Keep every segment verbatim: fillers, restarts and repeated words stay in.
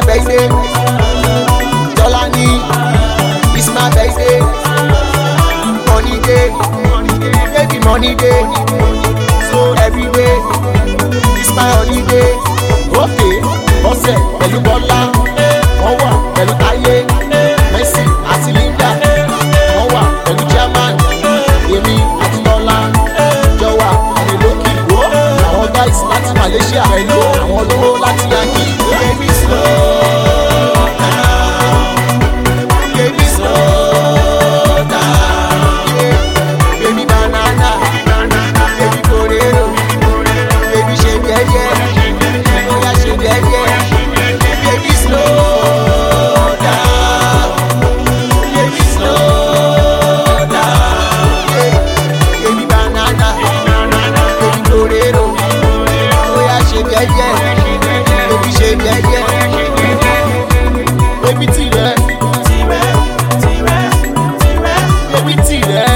my birthday. Jolani, it's my birthday. Money day, baby money day. So every day, it's my holiday. Okay, ọ̀sẹ̀ pẹ̀lú Bọ́lá, wọ́n wà pẹ̀lú Táyé, Messi àti Linda, wọ́n wà pẹ̀lú German, èmi àti Lọ́lá, Jọwà àti Lókì, àwọn guys láti Malaysia pẹ̀lú àwọn olówó láti Yankee. Baby slow down, baby slow down, yeah. Baby banana, baby torero, baby ṣe jẹ́jẹ́, oya ṣe jẹ́jẹ́. Baby slow down, baby slow down, yeah. Baby banana, baby torero, oya ṣe jẹ́jẹ́, baby ṣe jẹ́jẹ́. Baby tirẹ̀, baby tirẹ̀,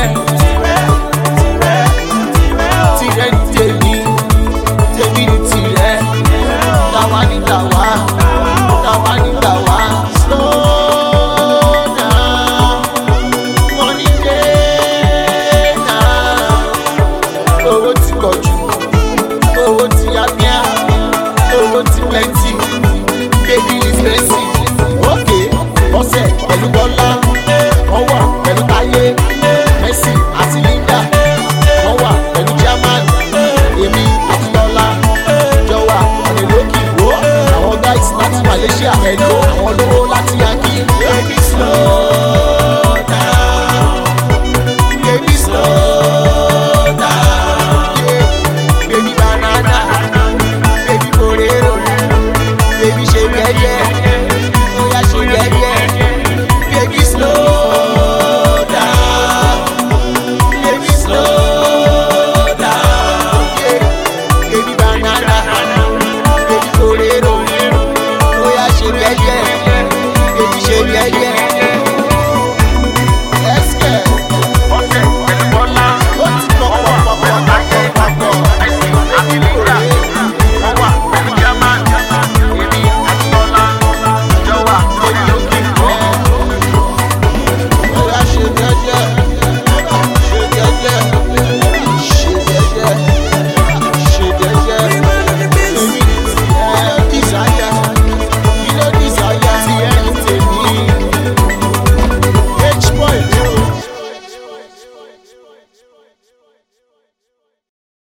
tirẹ̀ ni tèmi, tèmi ni tirẹ̀. Tàwa ni tàwa, tàwa ni tàwa. Slow down, money day now. Owó ti pọ̀ jù, owó ti yábíà, owó ti plenty, baby is expensive. Okay, ọ̀sẹ̀ pẹ̀lú Bọ́lá, wọ́n wà pẹ̀lú Táyé.